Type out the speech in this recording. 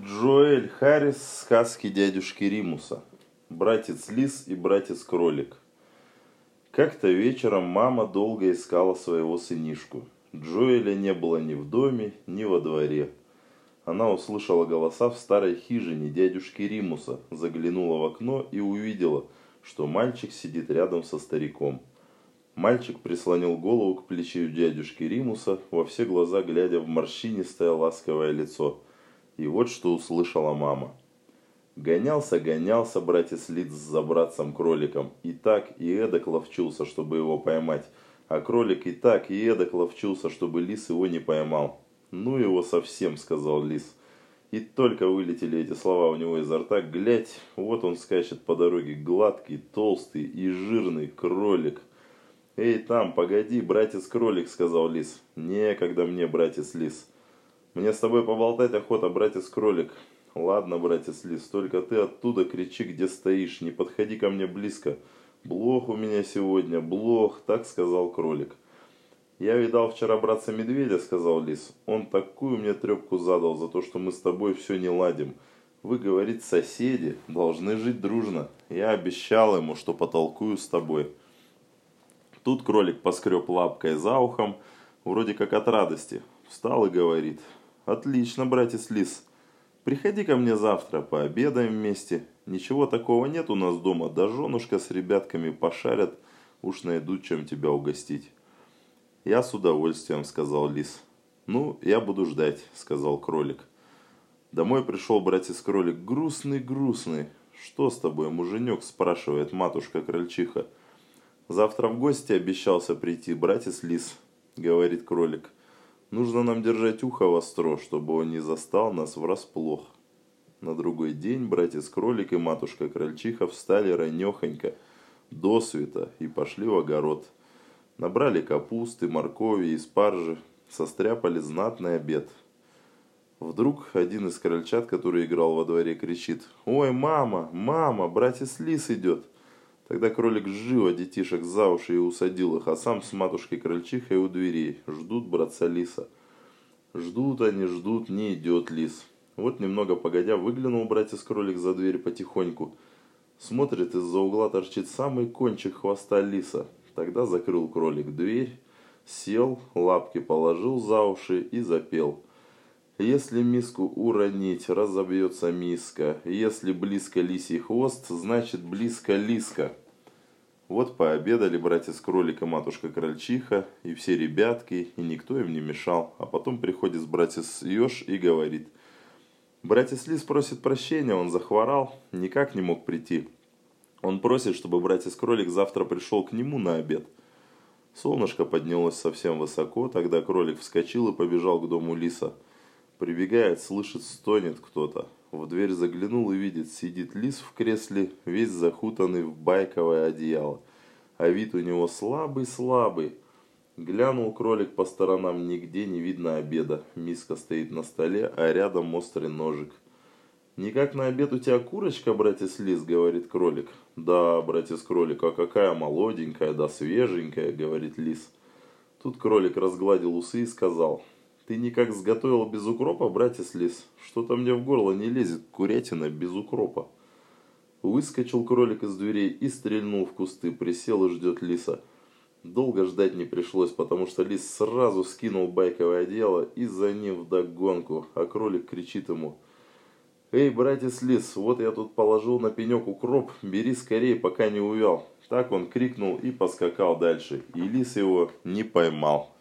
Джоэль Харрис. Сказки дядюшки Римуса. Братец Лис и братец Кролик. Как-то вечером мама долго искала своего сынишку. Джоэля не было ни в доме, ни во дворе. Она услышала голоса в старой хижине дядюшки Римуса, заглянула в окно и увидела, что мальчик сидит рядом со стариком. Мальчик прислонил голову к плечу дядюшки Римуса, во все глаза глядя в морщинистое ласковое лицо. И вот что услышала мама. Гонялся братец Лис за братцем-кроликом, и так, и эдак ловчился, чтобы его поймать, а кролик и так, и эдак ловчился, чтобы лис его не поймал. «Ну его совсем», — сказал лис. И только вылетели эти слова у него изо рта, глядь, вот он скачет по дороге, гладкий, толстый и жирный кролик. «Эй, там, погоди, братец-кролик», — сказал лис. «Некогда мне, братец Лис. Мне с тобой поболтать охота, братец-кролик». «Ладно, братец Лис, только ты оттуда кричи, где стоишь, не подходи ко мне близко. Блох у меня сегодня, блох», — так сказал кролик. «Я видал вчера братца-медведя», — сказал лис. «Он такую мне трепку задал за то, что мы с тобой все не ладим. Вы, говорит, соседи, должны жить дружно. Я обещал ему, что потолкую с тобой». Тут кролик поскреб лапкой за ухом, вроде как от радости. Встал и говорит: «Отлично, братец Лис. Приходи ко мне завтра, пообедаем вместе. Ничего такого нет у нас дома, да женушка с ребятками пошарят, уж найдут, чем тебя угостить». «Я с удовольствием», — сказал лис. «Ну, я буду ждать», — сказал кролик. Домой пришел братец-кролик грустный. «Что с тобой, муженек?» — спрашивает матушка-крольчиха. «Завтра в гости обещался прийти братец Лис», — говорит кролик. «Нужно нам держать ухо востро, чтобы он не застал нас врасплох». На другой день братец-кролик и матушка-крольчиха встали ранехонько, досвета, и пошли в огород. Набрали капусты, моркови и спаржи, состряпали знатный обед. Вдруг один из крольчат, который играл во дворе, кричит: «Ой, мама, братец Лис идет!» Тогда кролик живо детишек за уши и усадил их, а сам с матушкой-крольчихой у дверей. Ждут братца Лиса. Ждут они, не идет лис. Вот немного погодя выглянул братец-кролик за дверь потихоньку. Смотрит, из-за угла торчит самый кончик хвоста лиса. Тогда закрыл кролик дверь, сел, лапки положил за уши и запел: «Если миску уронить, разобьется миска. Если близко лисий хвост, значит близко лиска». Вот пообедали братец-кролик и матушка-крольчиха, и все ребятки, и никто им не мешал. А потом приходит братец-еж и говорит: «Братец Лис просит прощения, он захворал, никак не мог прийти. Он просит, чтобы братец-кролик завтра пришел к нему на обед». Солнышко поднялось совсем высоко, тогда кролик вскочил и побежал к дому лиса. Прибегает, слышит, стонет кто-то. В дверь заглянул и видит, сидит лис в кресле, весь закутанный в байковое одеяло. А вид у него слабый. Глянул кролик по сторонам, нигде не видно обеда. Миска стоит на столе, а рядом острый ножик. «Никак на обед у тебя курочка, братец Лис?» — говорит кролик. «Да, братец кролик, а какая молоденькая, да свеженькая», — говорит лис. Тут кролик разгладил усы и сказал: «Ты никак сготовил без укропа, братец Лис? Что-то мне в горло не лезет курятина без укропа». Выскочил кролик из дверей и стрельнул в кусты, присел и ждет лиса. Долго ждать не пришлось, потому что лис сразу скинул байковое одеяло и за ним вдогонку, а кролик кричит ему: «Эй, братец Лис, вот я тут положил на пенек укроп, бери скорее, пока не увял». Так он крикнул и поскакал дальше, и лис его не поймал.